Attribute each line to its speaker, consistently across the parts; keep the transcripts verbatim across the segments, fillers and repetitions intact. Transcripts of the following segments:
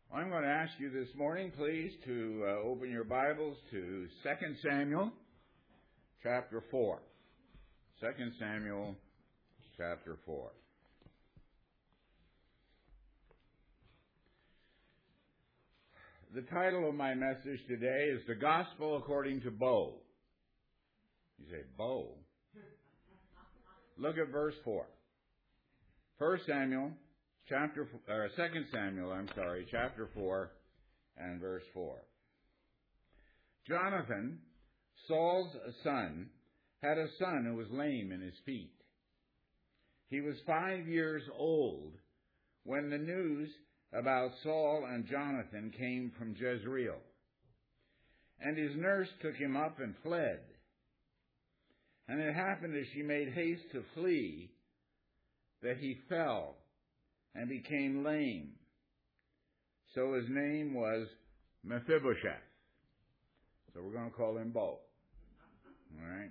Speaker 1: I'm going to ask you this morning, please, to uh, open your Bibles to Second Samuel chapter four. Second Samuel chapter four. The title of my message today is The Gospel According to Bo. You say, Bo? Look at verse four. First Samuel Chapter, or Second Samuel, I'm sorry, chapter four and verse four. Jonathan, Saul's son, had a son who was lame in his feet. He was five years old when the news about Saul and Jonathan came from Jezreel. And his nurse took him up and fled. And it happened as she made haste to flee that he fell and became lame. So his name was Mephibosheth. So we're going to call him Bo. All right?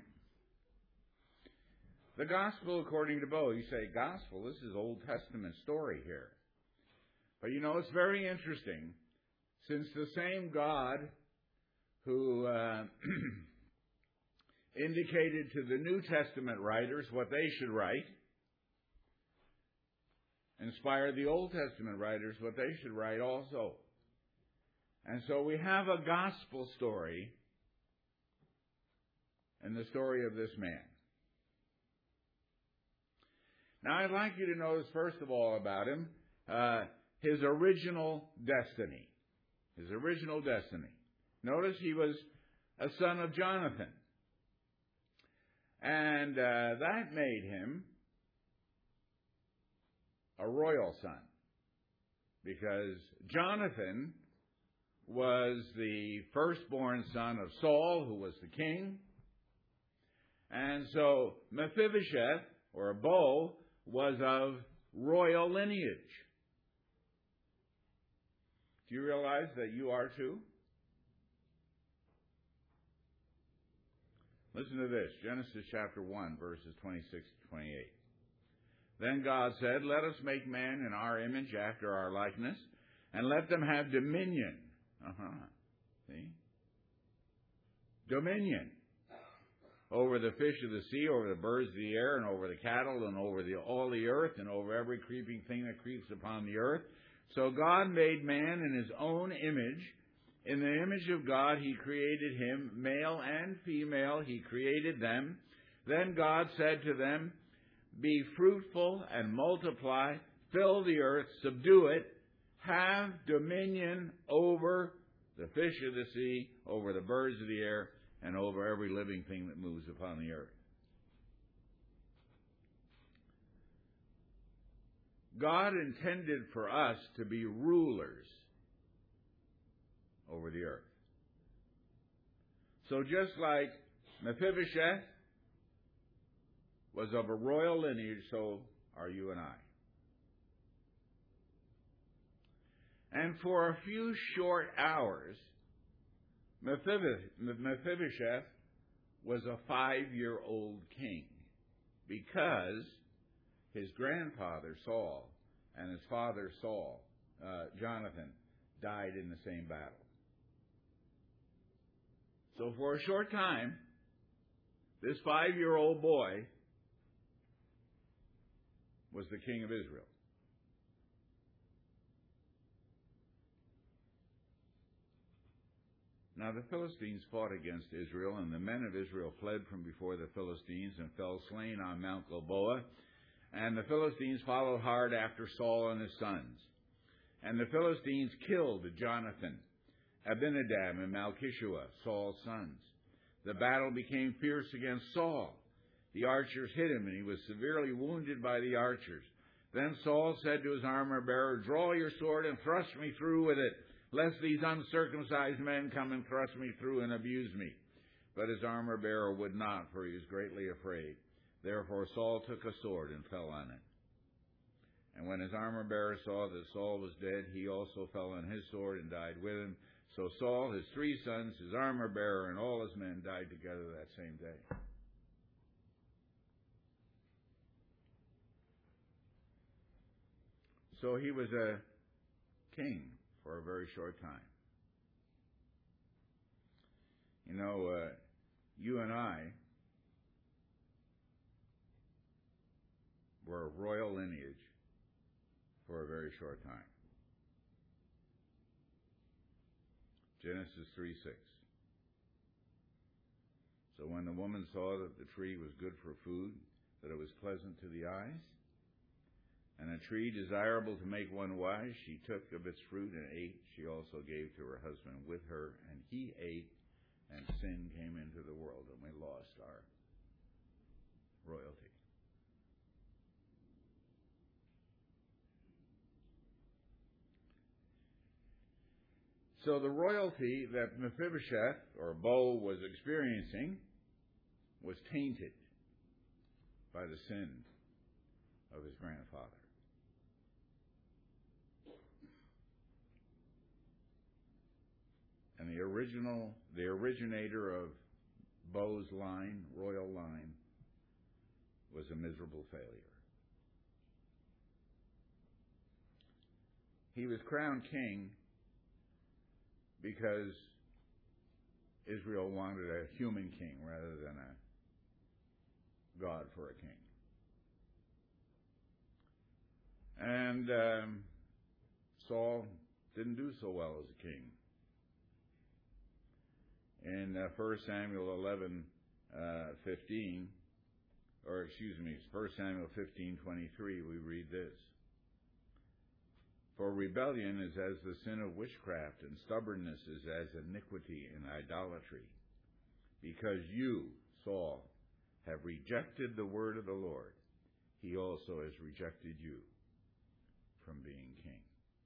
Speaker 1: The Gospel according to Bo. You say, Gospel? This is Old Testament story here. But you know, it's very interesting, since the same God who uh, indicated to the New Testament writers what they should write, inspired the Old Testament writers what they should write also. And so we have a gospel story in the story of this man. Now I'd like you to notice first of all about him, uh, his original destiny. His original destiny. Notice he was a son of Jonathan. And uh, that made him a royal son, because Jonathan was the firstborn son of Saul, who was the king. And so Mephibosheth, or Bo, was of royal lineage. Do you realize that you are too? Listen to this, Genesis chapter one, verses twenty-six to twenty-eight. Then God said, let us make man in our image after our likeness, and let them have dominion. Uh-huh. See? Dominion. Over the fish of the sea, over the birds of the air, and over the cattle, and over the, all the earth, and over every creeping thing that creeps upon the earth. So God made man in his own image. In the image of God he created him, male and female he created them. Then God said to them, be fruitful and multiply, fill the earth, subdue it, have dominion over the fish of the sea, over the birds of the air, and over every living thing that moves upon the earth. God intended for us to be rulers over the earth. So just like Mephibosheth was of a royal lineage, so are you and I. And for a few short hours, Mephibosheth was a five-year-old king, because his grandfather Saul and his father Saul, uh, Jonathan, died in the same battle. So for a short time, this five-year-old boy was the king of Israel. Now the Philistines fought against Israel, and the men of Israel fled from before the Philistines and fell slain on Mount Gilboa. And the Philistines followed hard after Saul and his sons. And the Philistines killed Jonathan, Abinadab, and Malchishua, Saul's sons. The battle became fierce against Saul. The archers hit him, and he was severely wounded by the archers. Then Saul said to his armor-bearer, draw your sword and thrust me through with it, lest these uncircumcised men come and thrust me through and abuse me. But his armor-bearer would not, for he was greatly afraid. Therefore Saul took a sword and fell on it. And when his armor-bearer saw that Saul was dead, he also fell on his sword and died with him. So Saul, his three sons, his armor-bearer, and all his men died together that same day. So he was a king for a very short time. You know, uh, you and I were of royal lineage for a very short time. Genesis three six. So when the woman saw that the tree was good for food, that it was pleasant to the eyes, and a tree desirable to make one wise, she took of its fruit and ate. She also gave to her husband with her, and he ate, and sin came into the world, and we lost our royalty. So the royalty that Mephibosheth, or Bo, was experiencing was tainted by the sin of his grandfather. And the original, the originator of Bo's line, royal line, was a miserable failure. He was crowned king because Israel wanted a human king rather than a God for a king. And um, Saul didn't do so well as a king. In uh, First Samuel eleven fifteen, or excuse me, First Samuel fifteen twenty-three, we read this. For rebellion is as the sin of witchcraft, and stubbornness is as iniquity and idolatry. Because you, Saul, have rejected the word of the Lord, he also has rejected you from being king.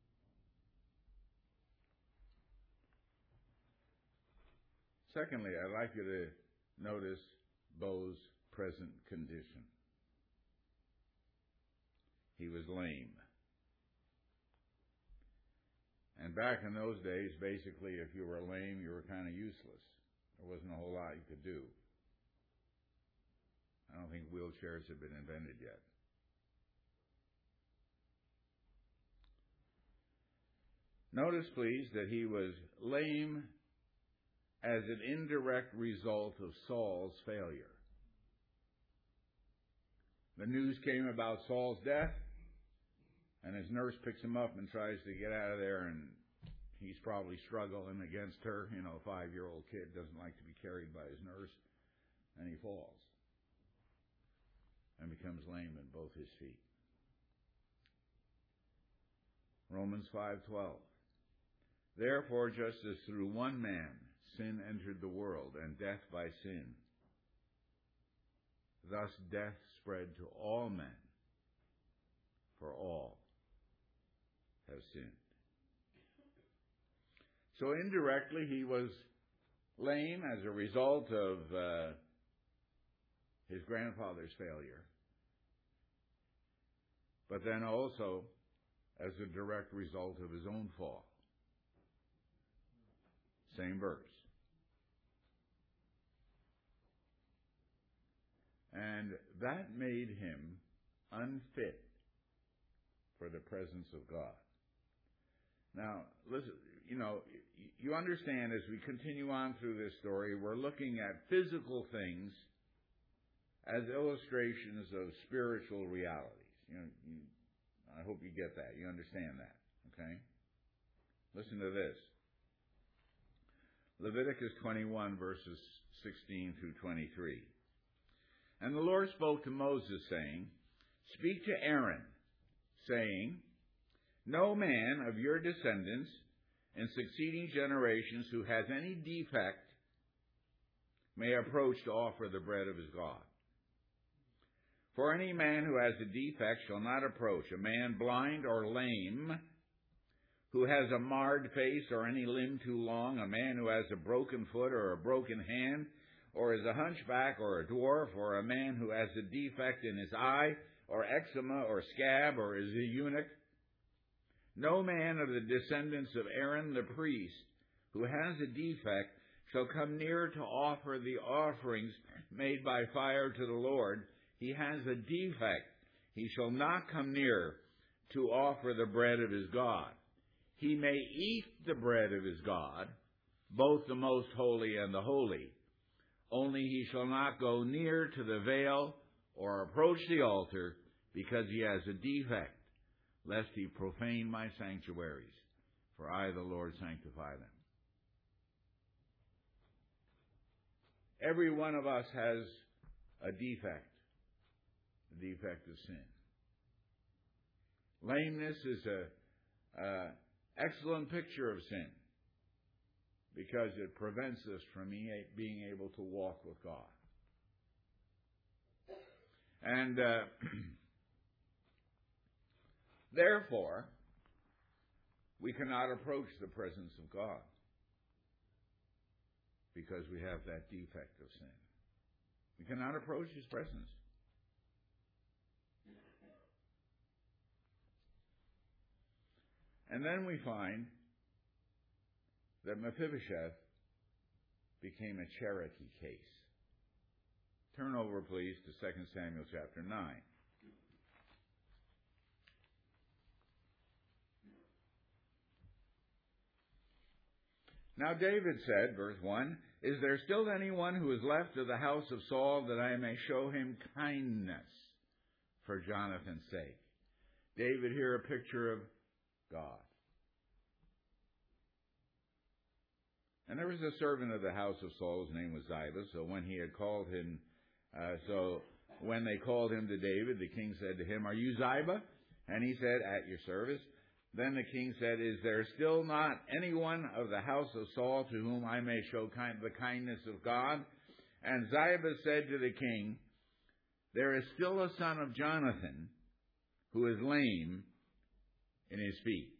Speaker 1: Secondly, I'd like you to notice Bo's present condition. He was lame. And back in those days, basically, if you were lame, you were kind of useless. There wasn't a whole lot you could do. I don't think wheelchairs had been invented yet. Notice, please, that he was lame as an indirect result of Saul's failure. The news came about Saul's death, and his nurse picks him up and tries to get out of there, and he's probably struggling against her. You know, a five-year-old kid doesn't like to be carried by his nurse, and he falls and becomes lame in both his feet. Romans five twelve. Therefore, just as through one man sin entered the world, and death by sin, thus death spread to all men, for all have sinned. So indirectly, he was lame as a result of uh, his grandfather's failure, but then also as a direct result of his own fall. Same verse. And that made him unfit for the presence of God. Now, listen, you know, you understand as we continue on through this story, we're looking at physical things as illustrations of spiritual realities. You know, you, I hope you get that. You understand that, okay? Listen to this. Leviticus twenty-one, verses sixteen through twenty-three. And the Lord spoke to Moses, saying, Speak to Aaron, saying, No man of your descendants in succeeding generations who has any defect may approach to offer the bread of his God. For any man who has a defect shall not approach, a man blind or lame, who has a marred face or any limb too long, a man who has a broken foot or a broken hand, or is a hunchback or a dwarf, or a man who has a defect in his eye, or eczema or scab, or is a eunuch. No man of the descendants of Aaron the priest who has a defect shall come near to offer the offerings made by fire to the Lord. He has a defect. He shall not come near to offer the bread of his God. he may eat the bread of his God, both the most holy and the holy. Only he shall not go near to the veil or approach the altar, because he has a defect, lest he profane my sanctuaries. For I, the Lord, sanctify them. Every one of us has a defect, a defect of sin. Lameness is a, a excellent picture of sin, because it prevents us from being able to walk with God. And uh, therefore, we cannot approach the presence of God, because we have that defect of sin. We cannot approach his presence. And then we find that Mephibosheth became a Cherokee case. Turn over, please, to Second Samuel chapter nine. Now David said, verse one, "Is there still anyone who is left of the house of Saul, that I may show him kindness for Jonathan's sake?" David here, a picture of God. And there was a servant of the house of Saul, his name was Ziba. So when he had called him, uh, so when they called him to David, the king said to him, "Are you Ziba?" And he said, "At your service." Then the king said, "Is there still not anyone of the house of Saul to whom I may show kind, the kindness of God?" And Ziba said to the king, "There is still a son of Jonathan who is lame in his feet."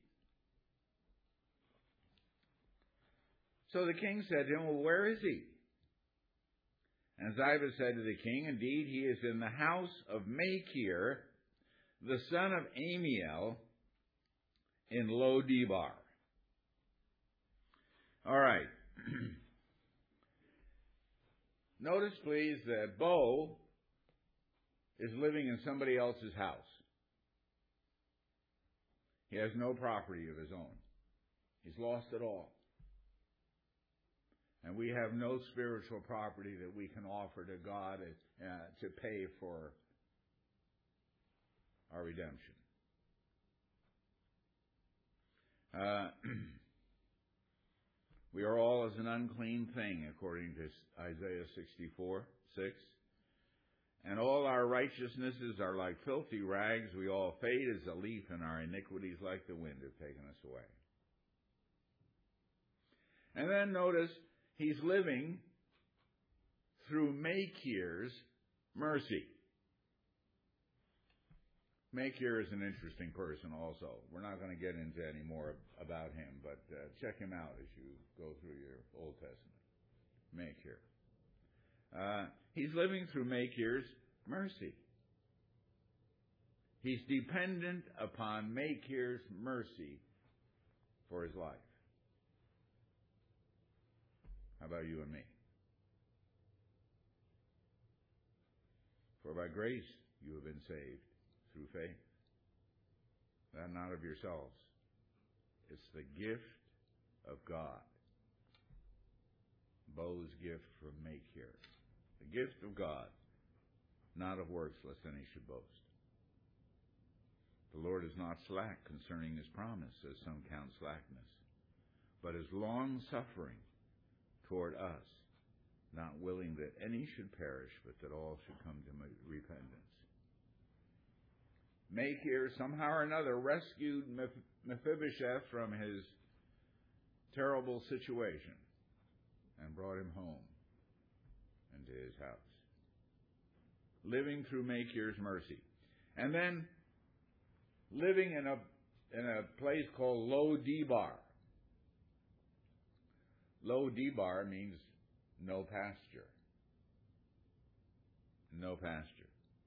Speaker 1: So the king said to him, "Well, where is he?" And Ziba said to the king, "Indeed, he is in the house of Machir, the son of Amiel, in Lo-debar." All right. Notice, please, that Bo is living in somebody else's house. He has no property of his own. He's lost it all. And we have no spiritual property that we can offer to God uh, to pay for our redemption. Uh, we are all as an unclean thing, according to Isaiah sixty-four, six. And all our righteousnesses are like filthy rags. We all fade as a leaf, and our iniquities like the wind have taken us away. And then notice, he's living through Machir's mercy. Machir is an interesting person also. We're not going to get into any more about him, but uh, check him out as you go through your Old Testament. Machir. Uh, he's living through Machir's mercy. He's dependent upon Machir's mercy for his life. How about you and me? For by grace you have been saved through faith. That not of yourselves. It's the gift of God. Bo's gift from Machir. The gift of God, not of works, lest any should boast. The Lord is not slack concerning his promise, as some count slackness, but is long-suffering toward us, not willing that any should perish, but that all should come to repentance. Machir, somehow or another, rescued Mephibosheth from his terrible situation and brought him home into his house. Living through Machir's mercy. And then living in a in a place called Lo-debar. Lo-debar means no pasture. No pasture.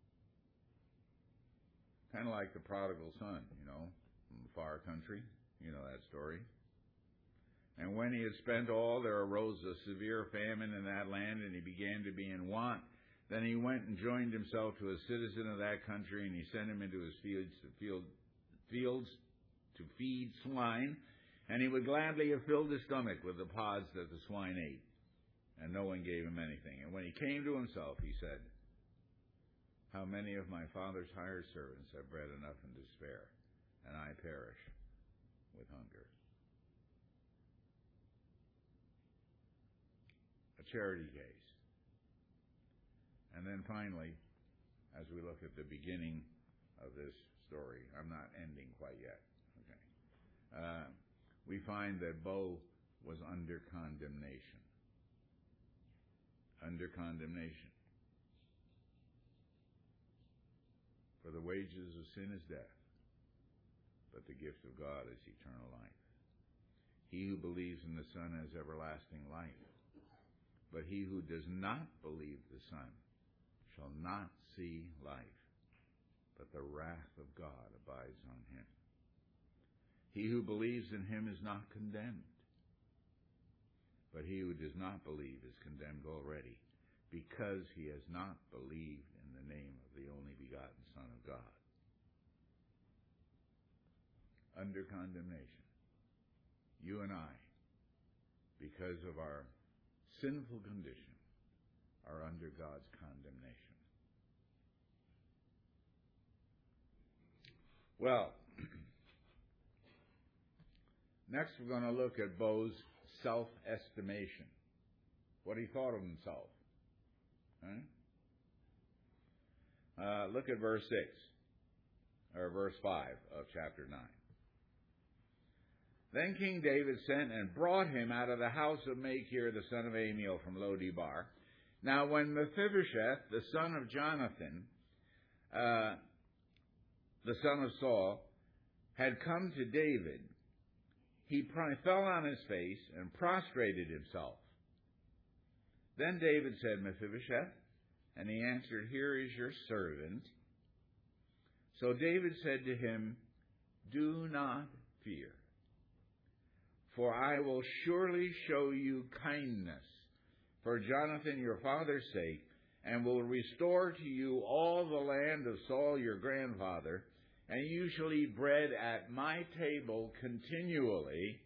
Speaker 1: Kind of like the prodigal son, you know, from the far country. You know that story. And when he had spent all, there arose a severe famine in that land, and he began to be in want. Then he went and joined himself to a citizen of that country, and he sent him into his fields to, field, fields to feed swine. And he would gladly have filled his stomach with the pods that the swine ate, and no one gave him anything. And when he came to himself, he said, how many of my father's hired servants have bread enough and to spare, and I perish with hunger. A charity case. And then finally, as we look at the beginning of this story, I'm not ending quite yet. Okay. Uh, we find that Bo was under condemnation. Under condemnation. For the wages of sin is death, but the gift of God is eternal life. He who believes in the Son has everlasting life, but he who does not believe the Son shall not see life, but the wrath of God abides on him. He who believes in him is not condemned, but he who does not believe is condemned already, because he has not believed in the name of the only begotten Son of God. Under condemnation. You and I, because of our sinful condition, are under God's condemnation. Well, next we're going to look at Bo's self-estimation. What he thought of himself. Huh? Uh, look at verse six, or verse five of chapter nine. Then King David sent and brought him out of the house of Machir, the son of Amiel, from Lo-debar. Now when Mephibosheth, the son of Jonathan, uh, the son of Saul, had come to David, he fell on his face and prostrated himself. Then David said, Mephibosheth, and he answered, here is your servant. So David said to him, do not fear, for I will surely show you kindness for Jonathan your father's sake, and will restore to you all the land of Saul your grandfather, and you shall eat bread at my table continually.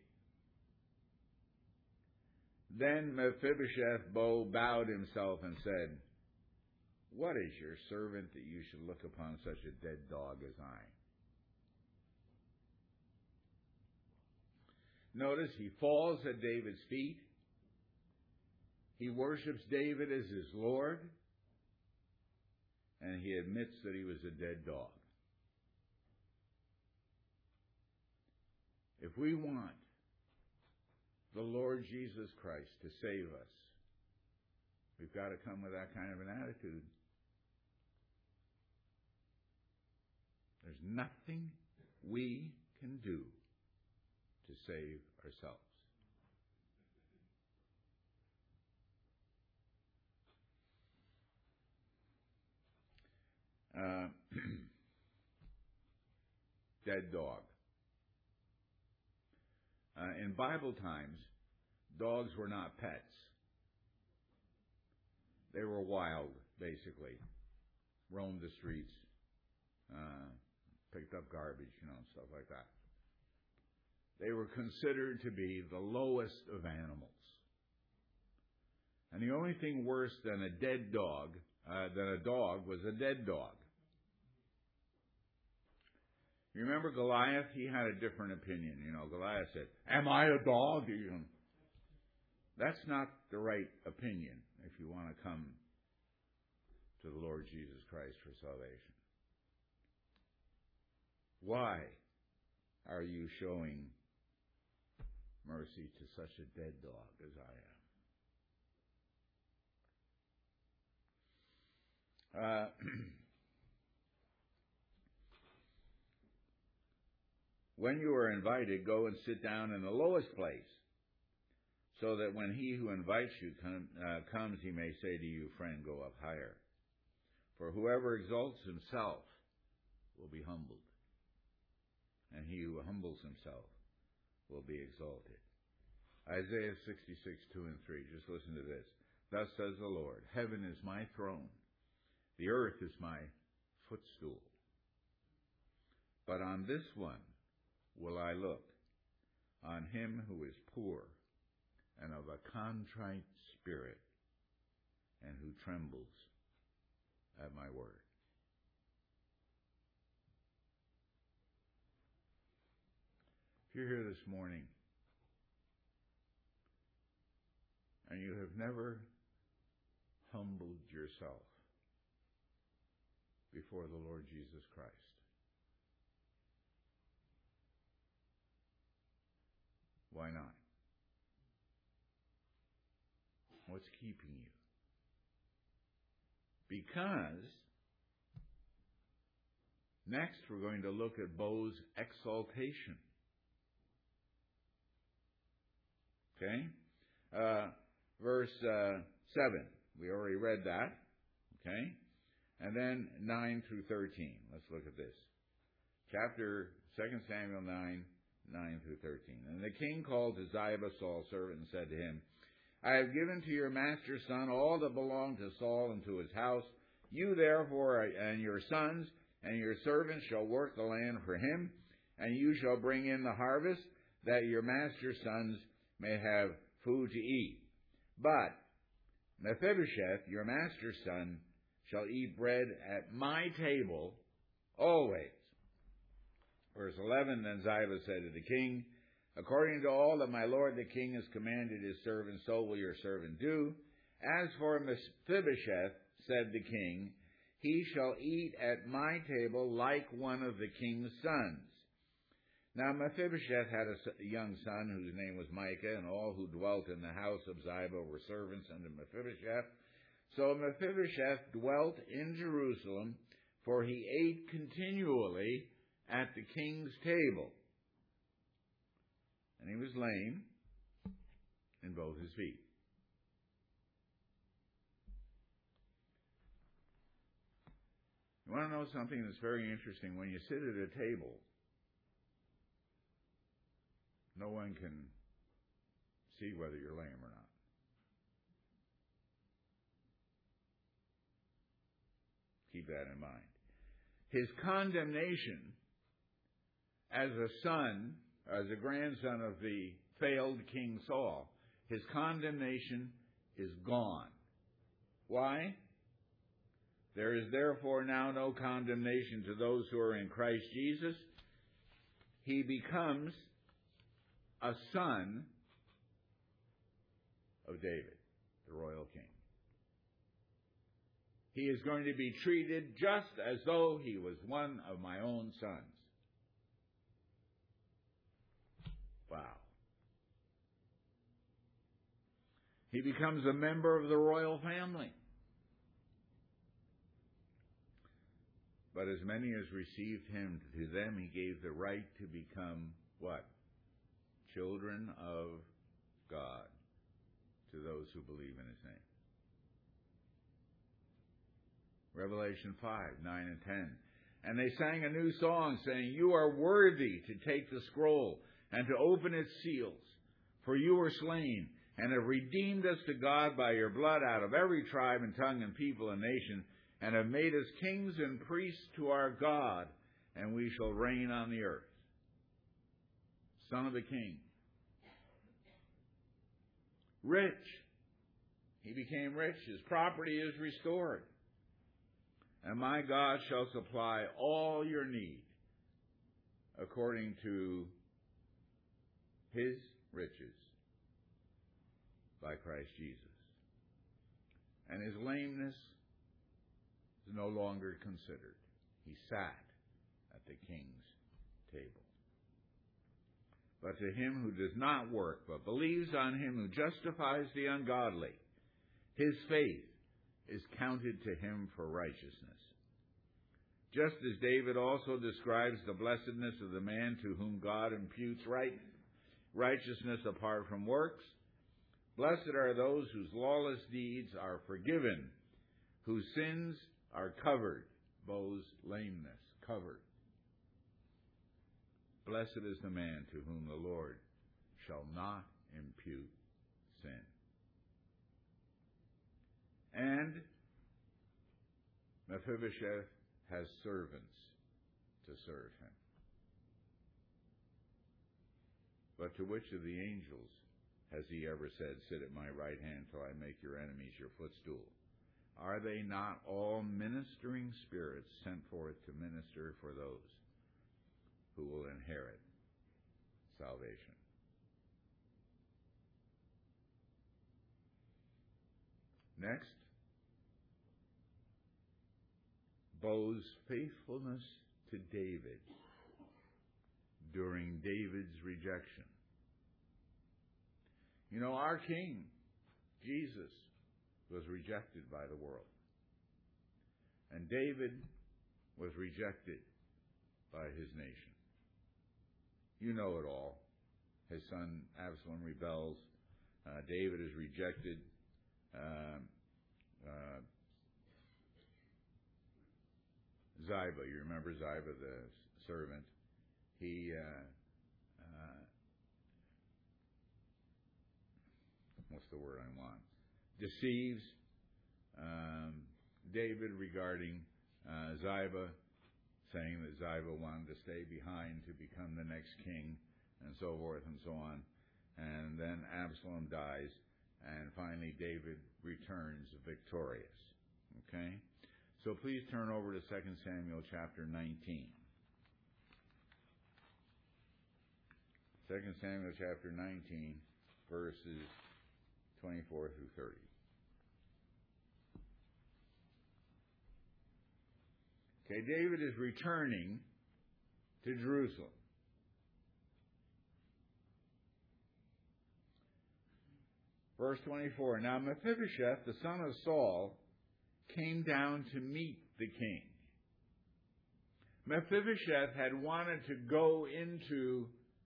Speaker 1: Then Mephibosheth bowed himself and said, what is your servant that you should look upon such a dead dog as I? Notice he falls at David's feet. He worships David as his Lord. And he admits that he was a dead dog. If we want the Lord Jesus Christ to save us, we've got to come with that kind of an attitude. There's nothing we can do to save ourselves. Uh, dead dog. Uh, in Bible times, dogs were not pets. They were wild, basically. Roamed the streets, uh, picked up garbage, you know, stuff like that. They were considered to be the lowest of animals. And the only thing worse than a dead dog, uh, than a dog, was a dead dog. You remember Goliath? He had a different opinion. You know, Goliath said, am I a dog? You know, that's not the right opinion if you want to come to the Lord Jesus Christ for salvation. Why are you showing mercy to such a dead dog as I am? Uh, when you are invited, go and sit down in the lowest place, so that when he who invites you come, uh, comes, he may say to you, friend, go up higher. For whoever exalts himself will be humbled, and he who humbles himself will be exalted. Isaiah sixty-six, two and three. Just listen to this. Thus says the Lord, heaven is my throne, the earth is my footstool. But on this one will I look, on him who is poor and of a contrite spirit, and who trembles at my word. If you're here this morning and you have never humbled yourself before the Lord Jesus Christ, why not? What's keeping you? Because next we're going to look at Bo's exaltation. Okay? Uh, verse uh, seven. We already read that. Okay? And then nine through thirteen. Let's look at this. Chapter Second Samuel nine, nine through thirteen. And the king called to Ziba, Saul's servant, and said to him, I have given to your master's son all that belonged to Saul and to his house. You therefore and your sons and your servants shall work the land for him, and you shall bring in the harvest, that your master's sons may have food to eat. But Mephibosheth, your master's son, shall eat bread at my table always. Verse eleven, then Ziba said to the king, according to all that my lord the king has commanded his servant, so will your servant do. As for Mephibosheth, said the king, he shall eat at my table like one of the king's sons. Now Mephibosheth had a young son whose name was Micah, and all who dwelt in the house of Ziba were servants unto Mephibosheth. So Mephibosheth dwelt in Jerusalem, for he ate continually at the king's table. And he was lame in both his feet. You want to know something that's very interesting? When you sit at a table, no one can see whether you're lame or not. Keep that in mind. His condemnation as a son, as a grandson of the failed King Saul, his condemnation is gone. Why? There is therefore now no condemnation to those who are in Christ Jesus. He becomes a son of David, the royal king. He is going to be treated just as though he was one of my own sons. Wow. He becomes a member of the royal family. But as many as received him, to them he gave the right to become what? Children of God, to those who believe in his name. Revelation five, nine and ten. And they sang a new song, saying, you are worthy to take the scroll and to open its seals. For you were slain, and have redeemed us to God by your blood out of every tribe and tongue and people and nation, and have made us kings and priests to our God, and we shall reign on the earth. Son of a king. Rich. He became rich. His property is restored. And my God shall supply all your need according to his riches by Christ Jesus. And his lameness is no longer considered. He sat at the king's table. But to him who does not work, but believes on him who justifies the ungodly, his faith is counted to him for righteousness. Just as David also describes the blessedness of the man to whom God imputes right, righteousness apart from works, blessed are those whose lawless deeds are forgiven, whose sins are covered. Bo's lameness, covered. Blessed is the man to whom the Lord shall not impute sin. And Mephibosheth has servants to serve him. But to which of the angels has he ever said, sit at my right hand till I make your enemies your footstool? Are they not all ministering spirits sent forth to minister for those who will inherit salvation? Next, Bo's faithfulness to David during David's rejection. You know, our King, Jesus, was rejected by the world. And David was rejected by his nation. You know it all. His son Absalom rebels. Uh, David is rejected. Um, uh, Ziba, you remember Ziba, the servant? He, uh, uh, what's the word I want? Deceives um, David regarding uh, Ziba, saying that Ziba wanted to stay behind to become the next king, and so forth and so on. And then Absalom dies, and finally David returns victorious. Okay? So please turn over to Second Samuel chapter nineteen. Second Samuel chapter nineteen, verses twenty-four through thirty. Okay, David is returning to Jerusalem. Verse twenty-four, now Mephibosheth, the son of Saul, came down to meet the king. Mephibosheth had wanted to go into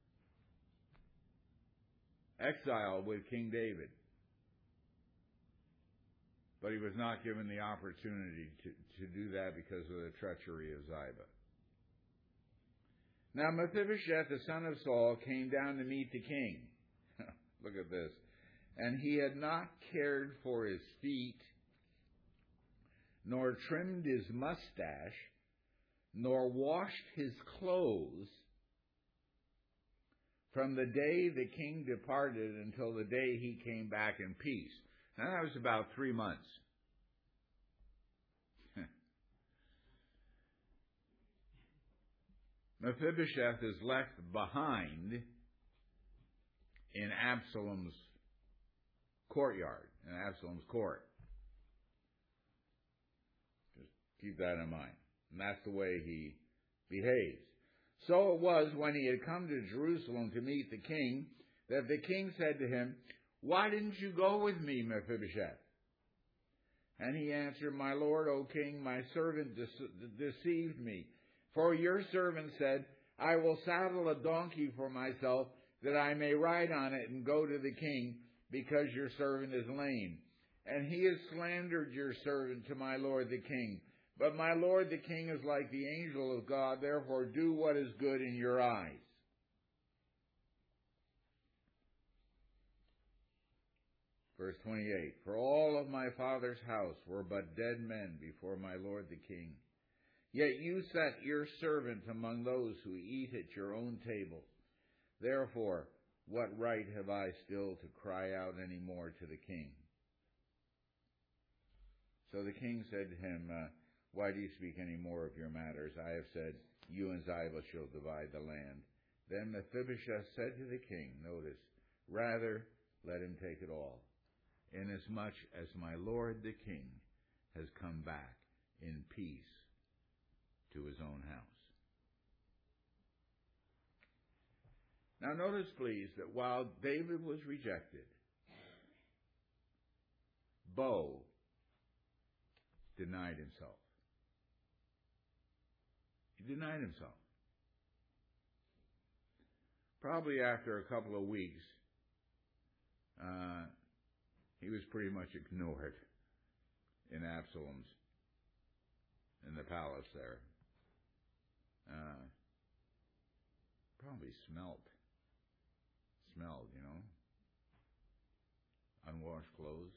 Speaker 1: exile with King David, but he was not given the opportunity to, to do that because of the treachery of Ziba. Now Mephibosheth, the son of Saul, came down to meet the king. Look at this. And he had not cared for his feet, nor trimmed his mustache, nor washed his clothes from the day the king departed until the day he came back in peace. Now that was about three months. Mephibosheth is left behind in Absalom's courtyard, in Absalom's court. Just keep that in mind. And that's the way he behaves. So it was when he had come to Jerusalem to meet the king, that the king said to him, why didn't you go with me, Mephibosheth? And he answered, my lord, O king, my servant de- deceived me. For your servant said, I will saddle a donkey for myself, that I may ride on it and go to the king, because your servant is lame. And he has slandered your servant to my lord the king. But my lord the king is like the angel of God, therefore do what is good in your eyes. Verse twenty-eight, for all of my father's house were but dead men before my lord the king. Yet you set your servant among those who eat at your own table. Therefore, what right have I still to cry out any more to the king? So the king said to him, uh, why do you speak any more of your matters? I have said, you and Ziba shall divide the land. Then Mephibosheth said to the king, notice, rather let him take it all, inasmuch as my lord the king has come back in peace to his own house. Now notice, please, that while David was rejected, Bo denied himself. He denied himself. Probably after a couple of weeks, uh, he was pretty much ignored in Absalom's, in the palace there. Uh, probably smelt. Smelled, you know. Unwashed clothes.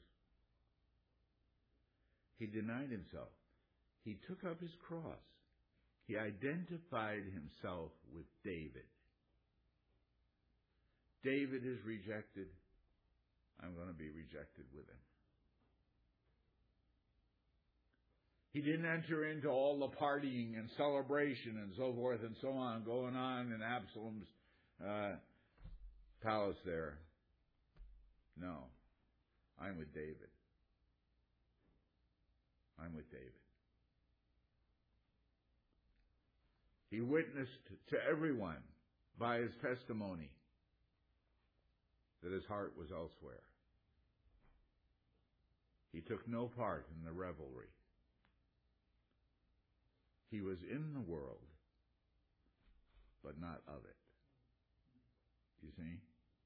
Speaker 1: He denied himself. He took up his cross. He identified himself with David. David is rejected, I'm going to be rejected with him. He didn't enter into all the partying and celebration and so forth and so on going on in Absalom's uh, palace there. No, I'm with David. I'm with David. He witnessed to everyone by his testimony that his heart was elsewhere. He took no part in the revelry. He was in the world, but not of it. You see?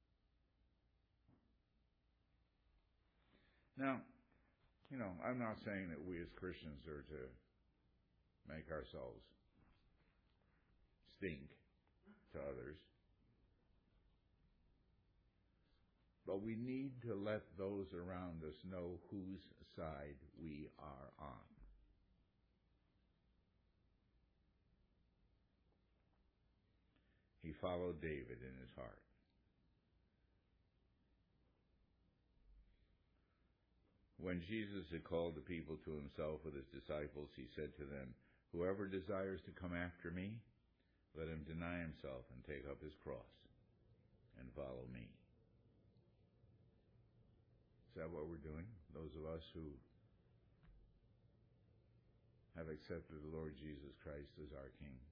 Speaker 1: Now, you know, I'm not saying that we as Christians are to make ourselves stink to others. But we need to let those around us know whose side we are on. He followed David in his heart. When Jesus had called the people to himself with his disciples, he said to them, "Whoever desires to come after me, let him deny himself and take up his cross and follow me." Is that what we're doing? Those of us who have accepted the Lord Jesus Christ as our King.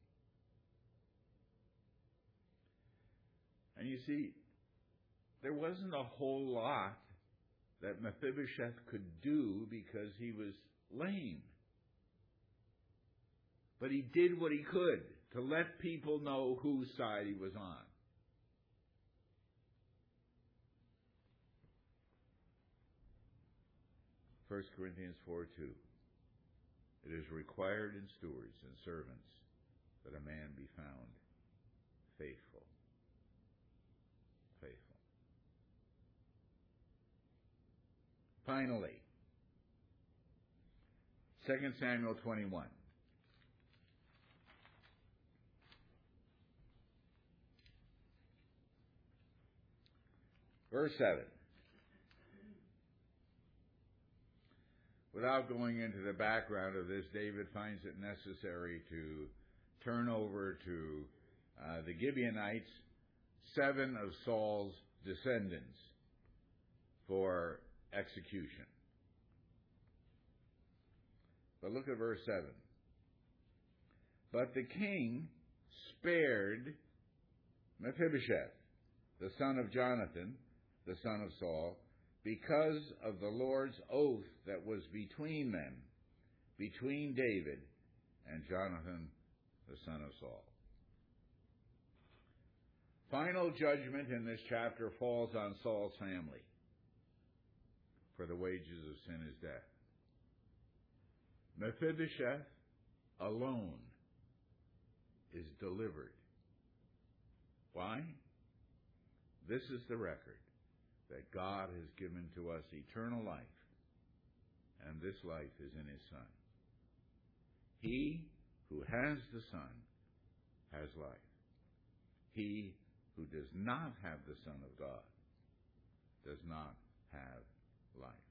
Speaker 1: And you see, there wasn't a whole lot that Mephibosheth could do because he was lame. But he did what he could to let people know whose side he was on. First Corinthians four two. It is required in stewards and servants that a man be found faithful. Faithful. Finally, Second Samuel twenty-one. Verse seven. Without going into the background of this, David finds it necessary to turn over to uh, the Gibeonites, seven of Saul's descendants, for execution. But look at verse seven. But the king spared Mephibosheth, the son of Jonathan, the son of Saul, because of the Lord's oath that was between them, between David and Jonathan, the son of Saul. Final judgment in this chapter falls on Saul's family, for the wages of sin is death. Mephibosheth alone is delivered. Why? This is the record that God has given to us eternal life, and this life is in His Son. He who has the Son has life. He who does not have the Son of God does not have life.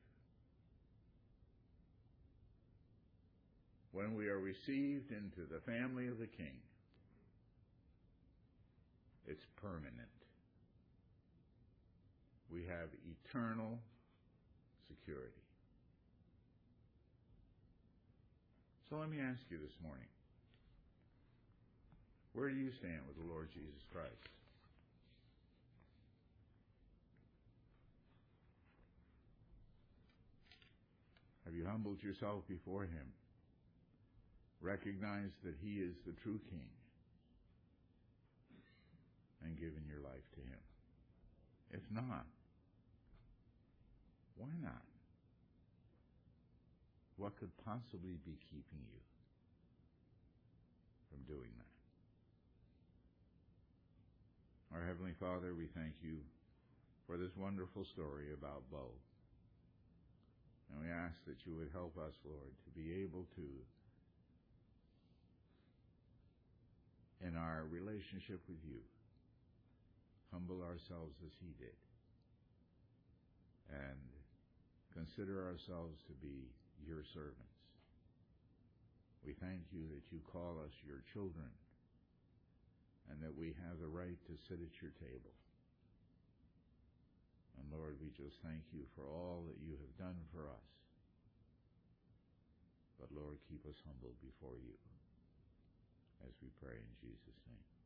Speaker 1: When we are received into the family of the King, it's permanent. We have eternal security. So let me ask you this morning, where do you stand with the Lord Jesus Christ? Have you humbled yourself before Him? Recognized that He is the true King and given your life to Him? If not, why not? What could possibly be keeping you from doing that? Our Heavenly Father, we thank You for this wonderful story about Bo. And we ask that You would help us, Lord, to be able to, in our relationship with You, humble ourselves as he did, and consider ourselves to be your servants. We thank you that you call us your children, and that we have the right to sit at your table. And Lord, we just thank you for all that you have done for us. But Lord, keep us humble before you, as we pray in Jesus' name.